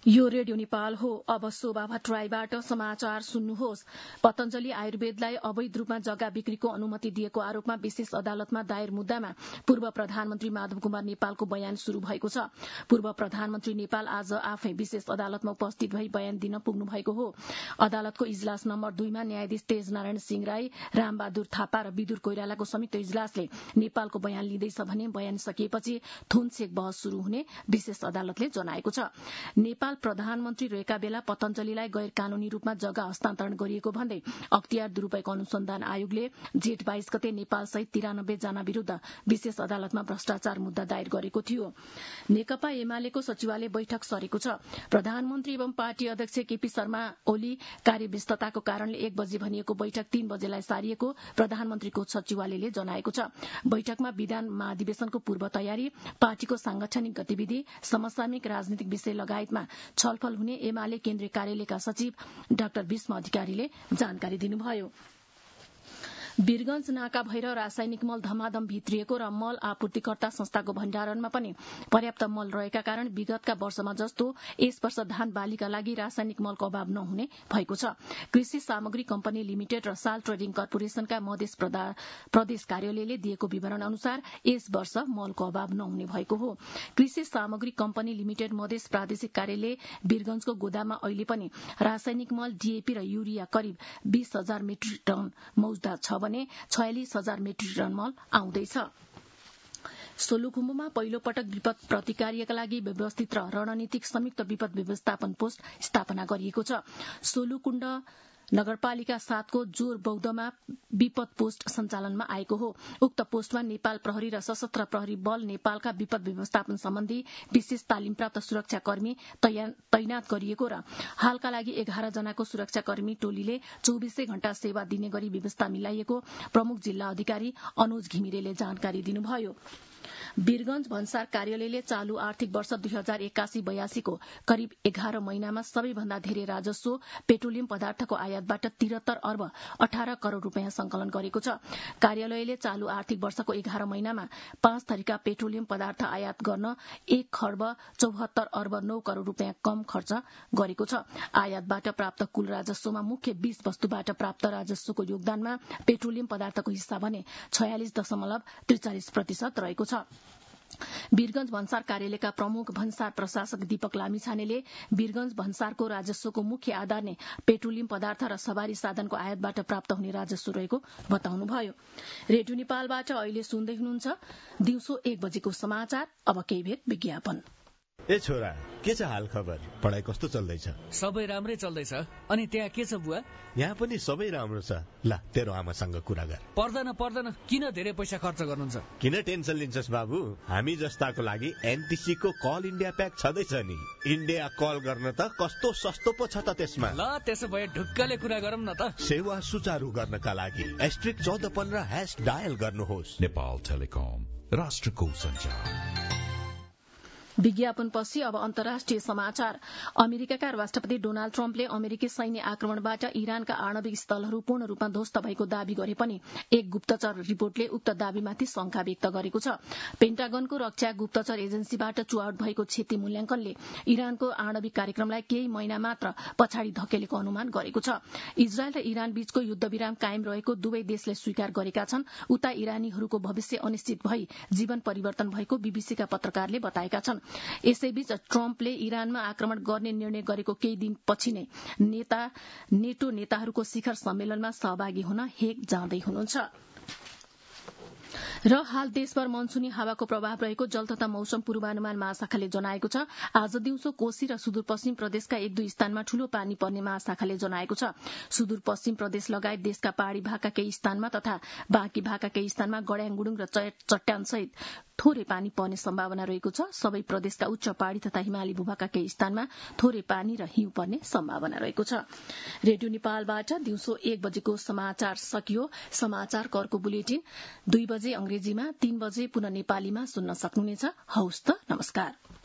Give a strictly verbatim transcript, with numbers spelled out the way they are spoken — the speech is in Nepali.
यो रेडियो नेपाल हो। अब शोभा भट्टराईबाट समाचार सुन्नुहोस्। पतञ्जलि आयुर्वेदलाई अवैध रूपमा जग्गा बिक्रीको अनुमति दिएको आरोपमा विशेष अदालतमा दायर मुद्दामा पूर्व प्रधानमन्त्री माधव कुमार नेपालको बयान शुरू भएको छ। पूर्व प्रधानमन्त्री नेपाल आज आफै विशेष अदालतमा उपस्थित भई बयान दिन पुग्नु भएको हो। अदालतको इजलास नम्बर दुईमा न्यायाधीश तेज नारायण सिंह राई, रामबहादुर थापा र विदुर कोइरालाको संयुक्त इजलासले नेपालको बयान लिँदैछ भने बयान सकिएपछि थुनछेक बहस शुरू हुने विशेष अदालतले जनाएको छ। नेपाल प्रधानमन्त्री रहेका बेला पतञ्जलिलाई गैर कानूनी रूपमा जग्गा हस्तान्तरण गरिएको भन्दै अख्तियार दुरूपयोग अनुसन्धान आयोगले जेठ बाइस गते नेपाल सहित तिरानब्बे जना विरूद्ध विशेष अदालतमा भ्रष्टाचार मुद्दा दायर गरेको थियो। नेकपा एमालेको सचिवालय बैठक सरेको छ। प्रधानमन्त्री एवं पार्टी अध्यक्ष केपी शर्मा ओली कार्यव्यस्तताको कारणले एक बजे भनिएको बैठक तीन बजेलाई सारिएको प्रधानमन्त्रीको सचिवालयले जनाएको छ। बैठकमा विधान महाधिवेशनको पूर्व तयारी, पार्टीको सांगठनिक गतिविधि, समसामयिक राजनीतिक विषय लगायतमा छलफल हुने एमाले केन्द्रीय कार्यालयका सचिव डाक्टर भीष्म अधिकारीले जानकारी दिनुभयो। वीरगंज नाका भएर रासायनिक मल धमाधम भित्रिएको र मल आपूर्तिकर्ता संस्थाको भण्डारणमा पनि पर्याप्त मल रहेका कारण विगतका वर्षमा जस्तो यस वर्ष धान बालीका लागि रासायनिक मलको अभाव नहुने भएको छ। कृषि सामग्री कम्पनी लिमिटेड र साल ट्रेडिङ कर्पोरेशनका मधेस प्रदेश कार्यालयले दिएको विवरण अनुसार यस वर्ष मलको अभाव नहुने भएको हो। कृषि सामग्री कम्पनी लिमिटेड मधेस प्रादेशिक कार्यालय वीरगंजको गोदाममा अहिले पनि रासायनिक मल डीएपी र युरिया करिब बीस हजार मेट्रिक टन मौजदात छ भने छयालिस हजार मेट्रिक टन मल आउँदैछ। सोलुखुम्बुमा पहिलो पटक विपद प्रतिकार्यका लागि व्यवस्थित र रणनीतिक संयुक्त विपद व्यवस्थापन पोस्ट स्थापना गरिएको छ। सोलुकुण्ड नगरपालिका सातको जोर बौद्धमा विपद पोस्ट सञ्चालनमा आएको हो। उक्त पोस्टमा नेपाल प्रहरी र सशस्त्र प्रहरी बल नेपालका विपद व्यवस्थापन सम्बन्धी विशेष तालिमप्राप्त सुरक्षाकर्मी तैनात गरिएको र हालका लागि एघार जनाको सुरक्षाकर्मी टोलीले चौबिसै घण्टा सेवा दिने गरी व्यवस्था मिलाइएको प्रमुख जिल्ला अधिकारी अनुज घिमिरेले जानकारी दिनुभयो। वीरगंज भन्सार कार्यालयले चालू आर्थिक वर्ष दुई हजार एकासी बयासीको करिब एघार महिनामा सबैभन्दा धेरै राजस्व पेट्रोलियम पदार्थको आयातबाट तिहत्तर अर्ब अठार करोड़ रूपियाँ संकलन गरेको छ। कार्यालयले चालू आर्थिक वर्षको एघार महिनामा पाँच थरीका पेट्रोलियम पदार्थ आयात गर्न एक खर्ब चौहत्तर अर्ब नौ करोड़ रूपियाँ कम खर्च गरेको छ। आयातबाट प्राप्त कुल राजस्वमा मुख्य बीस वस्तुबाट प्राप्त राजस्वको योगदानमा पेट्रोलियम पदार्थको हिस्सा भने छयालिस दशमलव त्रिचालिस प्रतिशत रहेको छ। वीरगंज भन्सार कार्यालयका प्रमुख भन्सार प्रशासक दीपक लामिछानेले वीरगंज भन्सारको राजस्वको मुख्य आधार नै पेट्रोलियम पदार्थ र सवारी साधनको आयातबाट प्राप्त हुने राजस्व रहेको बताउनुभयो। रेडियो नेपालबाट अहिले सुन्दै हुनुहुन्छ दिउँसो एक बजेको समाचार। अब केही बेर विज्ञापन। ए छोरा, के छ हाल खबर? पढाइ कस्तो चल्दैछ? सबै राम्रै चल्दैछ। अनि त्यहाँ के छ बुवा? यहाँ पनि सबै राम्रो छ। ल तेरो आमासँग कुरा गर। पर्दैन पर्दैन, किन धेरै पैसा खर्च गर्नुहुन्छ? किन टेन्सन लिन्छस् बाबु? हामी जस्ताको लागि एनटीसी को कल इन्डिया प्याक छँदैछ नि। इन्डिया कल गर्न त कस्तो सस्तो पो छ त त्यसमा। ल त्यसो भए ढुक्कले कुरा गरौँ न त। सेवा सुचारू गर्नका लागि एस्ट्रिक चौध पन्ध्र ह्याश डायल गर्नुहोस्। नेपाल टेलिकम, राष्ट्रको सञ्चार। विज्ञापनपछि अब अन्तर्राष्ट्रिय समाचार। अमेरिकाका राष्ट्रपति डोनाल्ड ट्रम्पले अमेरिकी सैन्य आक्रमणबाट इरानका आणविक स्थलहरू पूर्ण रूपमा ध्वस्त भएको दावी गरे पनि एक गुप्तचर रिपोर्टले उक्त दावीमाथि शंका व्यक्त गरेको छ। पेन्टागनको रक्षा गुप्तचर एजेन्सीबाट चुहावट भएको क्षति मूल्याङ्कनले इरानको आणविक कार्यक्रमलाई केही महिना मात्र पछाडि धकेलेको अनुमान गरेको छ। इजरायल र इरान बीचको युद्धविराम कायम रहेको दुवै देशले स्वीकार गरेका छन्। उता इरानीहरूको भविष्य अनिश्चित भई जीवन परिवर्तन भएको बीबीसीका पत्रकारले बताएका छन्। यसैबीच ट्रम्पले इरानमा आक्रमण गर्ने निर्णय गरेको केही दिनपछि नै नेता नेटो नेताहरूको शिखर सम्मेलनमा सहभागी हुन हेग जाँदै हुनुहुन्छ। र हाल देशभर मनसुनी हावाको प्रभाव रहेको जल तथा मौसम पूर्वानुमान महाशाखाले जनाएको छ। आज दिउँसो कोशी र सुदूरपश्चिम प्रदेशका एक दुई स्थानमा ठूलो पानी पर्ने महाशाखाले जनाएको छ। सुदूरपश्चिम प्रदेश लगायत देशका पहाड़ी भागका केही स्थानमा तथा बाँकी भागका केही स्थानमा गड्याङगुडुङ र चट्यान सहित थोरै पानी पर्ने सम्भावना रहेको छ। सबै प्रदेशका उच्च पहाड़ी तथा हिमाली भूभागका केही स्थानमा थोरै पानी र हिउँ पर्ने सम्भावना रहेको छ। रेडियो नेपालबाट दिउँसो एक बजेको समाचार सकियो। समाचार करको बुलेटिन दुई बजे अंग्रेजीमा, तीन बजे पुनः नेपालीमा सुन्न सक्नुहुनेछ। हौस् त, नमस्कार।